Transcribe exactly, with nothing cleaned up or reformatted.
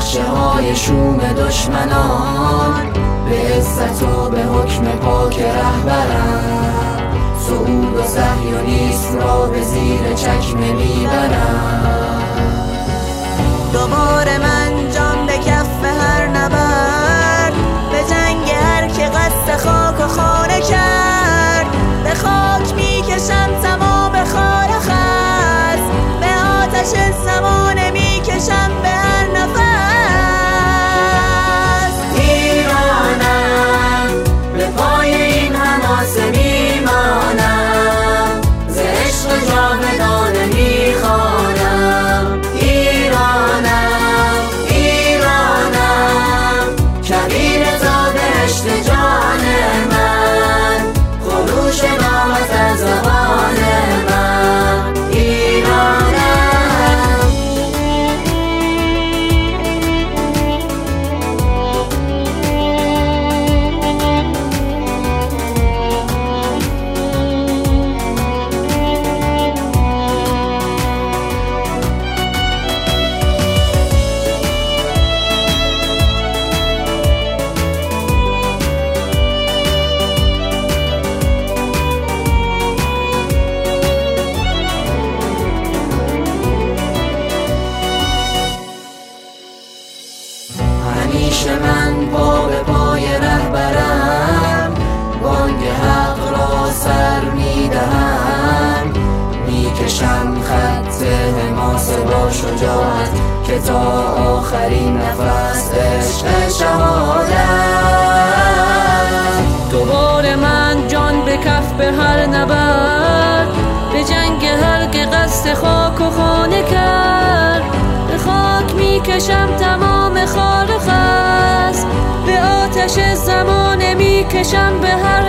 نقشه های شوم دشمنان، به عزت و به حکم پاک رهبرم، صعود و صهیونیسم را به زیر چکمه میبرم. دوباره من جان به کف هر نبرد، به جنگ هر که قصد خاک و خانه کرد، به خاک میکشم تمام خار خس، به آتش زمانه میکشم به هر نفس. ایرانم به پای این حماسه میمانم، ز عشق جاودانه میخوانم. ایرانم ایرانم کبیر تا بهشت جان من، خروش نامت از زبان من. ایرانم همیشه من پا به پای رهبرم، بانگ حق را سر میدهم، میکشم خط حماسه با شجاعت که تا آخرین نفس عشق شهادت. دوباره من جان به کف به هر نبرد، به جنگ هر که قصد خاک و خانه کرد، به خاک میکشم تمام خار خس، به آتش زمانه میکشم به هر